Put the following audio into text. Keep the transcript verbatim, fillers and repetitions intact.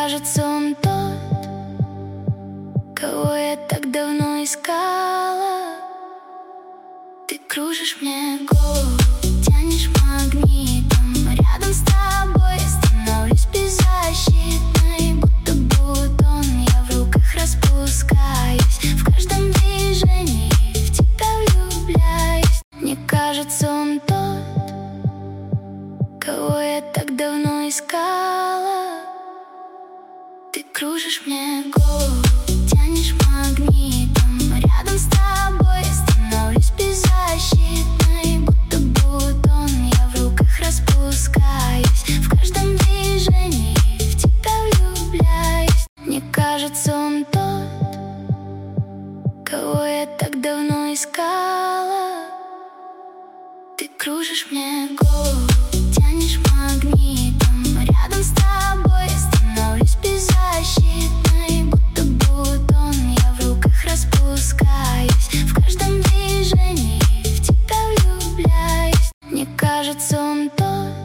кажется, он тот, кого я так давно искала. Ты кружишь мне голову, тянешь магнитом. Рядом с тобой я становлюсь беззащитной, будто бутон, я в руках распускаюсь. В каждом движении в тебя влюбляюсь. Мне кажется, он тот, кого я так давно искала. Ты кружишь мне голову, тянешь магнитом. Рядом с тобой я становлюсь беззащитной, будто бутон, я в руках распускаюсь. В каждом движении в тебя влюбляюсь. Мне кажется, он тот, кого я так давно искала. Ты кружишь мне голову, тянешь магнитом. Рядом с тобой я становлюсь беззащитной, будто бутон, я в руках распускаюсь. В каждом движении в тебя влюбляюсь. Мне кажется, он тот,